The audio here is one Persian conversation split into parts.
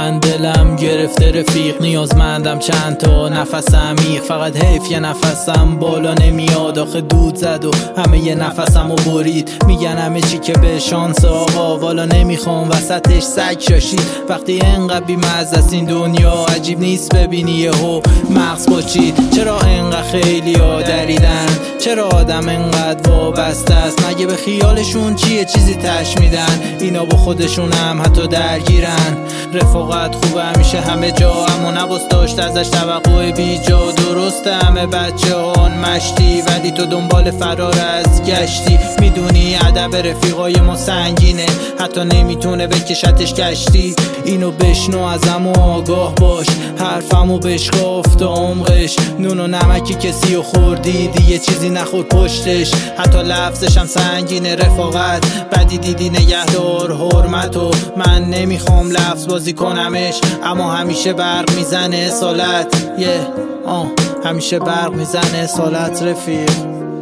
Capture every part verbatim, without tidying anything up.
من دلم گرفته رفیق، نیازمندم چند تا نفس عمیق. فقط حیف یه نفسم بالا نمیاد، آخه دود زد و همه یه نفسمو برید. میگن همه چی که به شانس آقا، والا نمیخوام وسطش سگ شاشید. وقتی انقدر بی‌مزه است این دنیا، عجیب نیست ببینی یهو مغز پاچید. چرا انقدر خیلی ها دریدن؟ چرا آدم انقدر وابسته است؟ مگه به خیالشون چیه چیزی تش میدن؟ اینا با خودشون هم حتی درگیرن. رفاقت خوبه همیشه همه جا، اما نباس داشت ازش توقع بیجا. درسته همه بچه هان مشتی، ولی تو دنبال فرار از گشتی. میدونی ادب رفیقای ما سنگینه، حتی نمیتونه بکشتش گشتی. اینو بشنو ازمو آگاه باش، حرفمو بشکاف تا عمقش. نون و نمکی کسی و خوردی دیگه چیزی نخور پشتش، حتی لفظش هم سنگینه. رفاقت بدی دیدی نگهدار حرمتو، من نمیخوام لفظ بازی کنمش، اما همیشه برق میزنه اصالت. یه yeah. آه همیشه برق میزنه اصالت رفیق.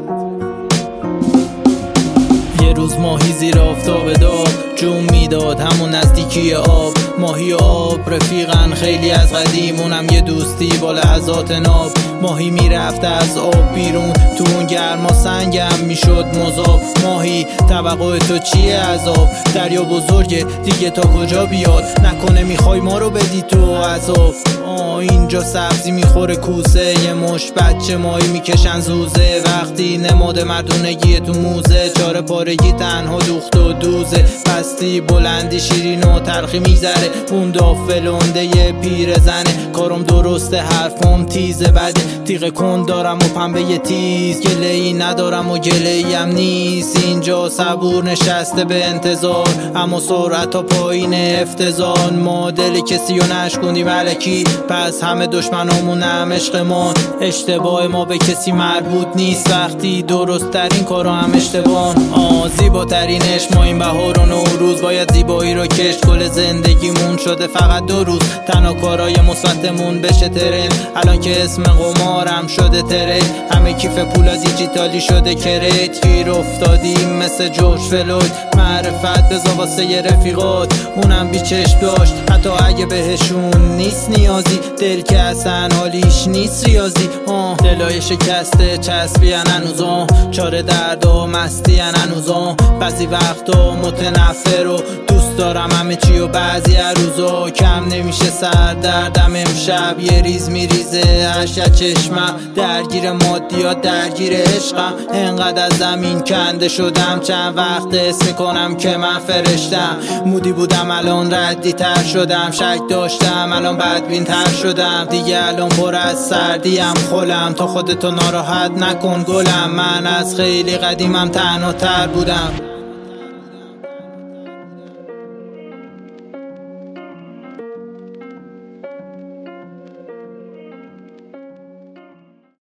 یه روز ماهی زیر آفتاب داب جون میداد، همون نزدیکی آب. ماهی و آب رفیقن خیلی از قدیم، اونم یه دوستی با لحظات ناب. ماهی میرفت از آب بیرون، تو اون گرما سنگم میشد مذاب. ماهی توقع تو چیه از آب؟ دریا بزرگه دیگه تا کجا بیاد؟ نکنه میخوای ما رو بدی تو عذاب؟ آه اینجا سبزی میخوره کوسه، یه مش بچه ماهی میکشن زوزه. وقتی نماد مردونگی تو موزه، چاره پارگی تنها دوخت و دوزه. پستی بلندی شیرین و تلخی میگذره، اون دافلونده یه پیر زنه. کارم درسته حرفم تیزه، بده تیغ کن دارم و پنبه تیز. گله ای ندارم و گله ای هم نیست، اینجا صبور نشسته به انتظار، اما سرعت ها پایین افتضان. ما دل کسی رو نشکندیم الکی، پس همه دشمنامون هم عشقمان. اشتباه ما به کسی مربوط نیست، وقتی درست ترین کارا هم اشتباه. آه زیباترینش ما این بهار و نوروز، باید زیبایی رو کشت. کل زندگیمون شده فقط دو روز، تنها کارای مثبتمون بشه ترند. الان که اسم قمارم شده ترید، همه کیف پولا دیجیتالی شده کرید. گیر افتادیم مثل جورج فلوید، معرفت بذار واسه یه رفیقات، اونم بی چشم داشت حتی اگه بهشون نیست نیازی. دل که اصلا حالیش نیست ریاضی، آه دلای شکسته چسبیان هنوزا، چاره دردا مستیان هنوزا. بعضی وقتا متنفر و دوست دارم همه چی و بعضی روزا کم نمیشه سر دردم. امشب یه ریز میریزه اشک چشمم، درگیر مادیات درگیر عشقم. انقدر از زمین کنده شدم، چند وقت اسم میکنم که من فرشتم. مودی بودم الان ردی تر شدم، شک داشتم الان بدبین تر شدم. دیگه الان پر از سردیم خلم، تا خودتو ناراحت نکن گلم. من از خیلی قدیمم تنها تر بودم.